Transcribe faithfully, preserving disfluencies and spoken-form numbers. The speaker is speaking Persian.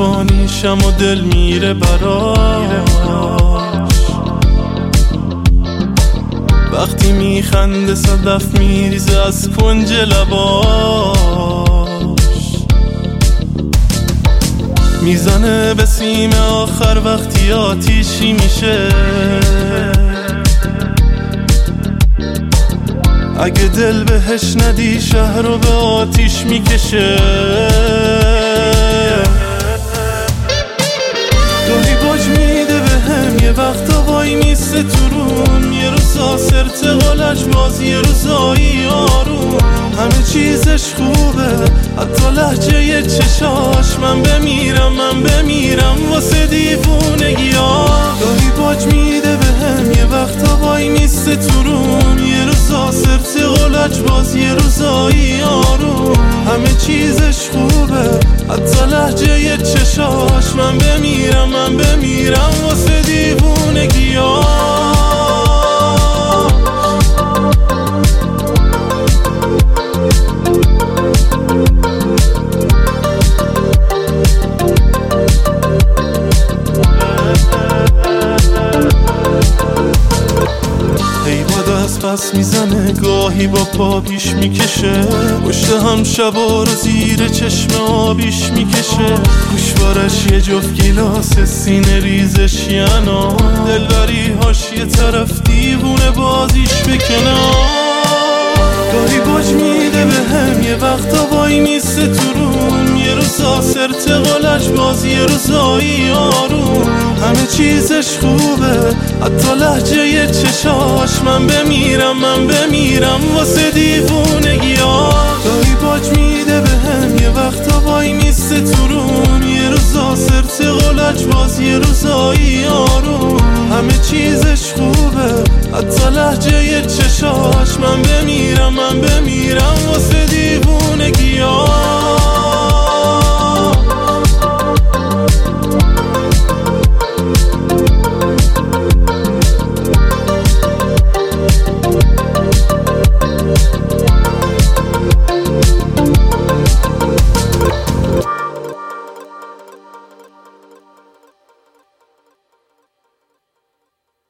عصبانیشم و دل میره براش. وقتی میخنده صدف میریزه از کنج لباش. میزنه به سیم آخر وقتی آتیشی میشه. اگه دل بهش ندی شهر رو به آتیش میکشه. گاهی باج میده به هم یه وقتا وای میسته تو روم. یه روزا سرتقالش باز یه روزایی آروم. همه چیزش خوبه حتی لحجه یه چشاش. من بمیرم من بمیرم واسه دیوونگی ها. گاهی باج میده به هم یه وقتا وای میسته تو روم. یه روزا سرتقالش باز یه روزایی آروم. همه چیزش خوبه حتی لحجه یه چشاش. من بمیرم من بمیرم واسه دیوونگی ها. پس میزنه گاهی با پا پیش میکشه. پشت هم شبا رو زیر چشم آبیش میکشه. گوشوارش یه جفت گیلاس سینه ریزش یانا. دلبری هاش یه طرف دیوونه بازیش بکنه. گاهی باج میده به هم یه وقتا وای میسته تو روم. یه روزا سرتقالش باز یه روزایی آروم. همه چیزش خوبه حتی لحجه یه چشاش. من بمیرم من بمیرم واسه دیوونگی ها. گاهی باج میده به هم یه وقتا وای میسته تو روم. یه روزا سرتقالش باز یه روزایی آروم. همه چیزش خوبه حتی لحجه یه چشاش. من بمیرم من بمیرم واسه دیوونگی ها.